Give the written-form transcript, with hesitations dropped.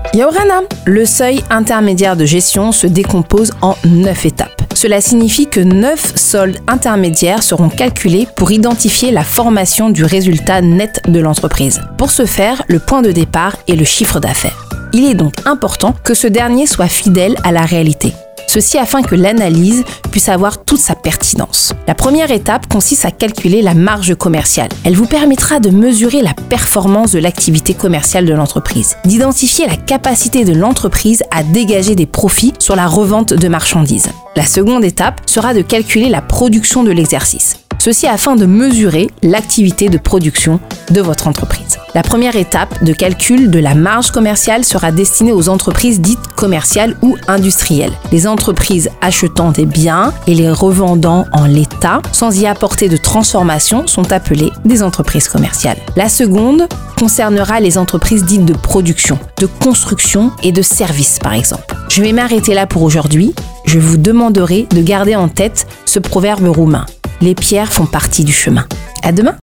Yaorana, le seuil intermédiaire de gestion se décompose en 9 étapes. Cela signifie que 9 soldes intermédiaires seront calculés pour identifier la formation du résultat net de l'entreprise. Pour ce faire, le point de départ est le chiffre d'affaires. Il est donc important que ce dernier soit fidèle à la réalité. Ceci afin que l'analyse puisse avoir toute sa pertinence. La première étape consiste à calculer la marge commerciale. Elle vous permettra de mesurer la performance de l'activité commerciale de l'entreprise, d'identifier la capacité de l'entreprise à dégager des profits sur la revente de marchandises. La seconde étape sera de calculer la production de l'exercice. Ceci afin de mesurer l'activité de production de votre entreprise. La première étape de calcul de la marge commerciale sera destinée aux entreprises dites commerciales ou industrielles. Les entreprises achetant des biens et les revendant en l'état, sans y apporter de transformation, sont appelées des entreprises commerciales. La seconde concernera les entreprises dites de production, de construction et de services par exemple. Je vais m'arrêter là pour aujourd'hui. Je vous demanderai de garder en tête ce proverbe roumain. Les pierres font partie du chemin. À demain!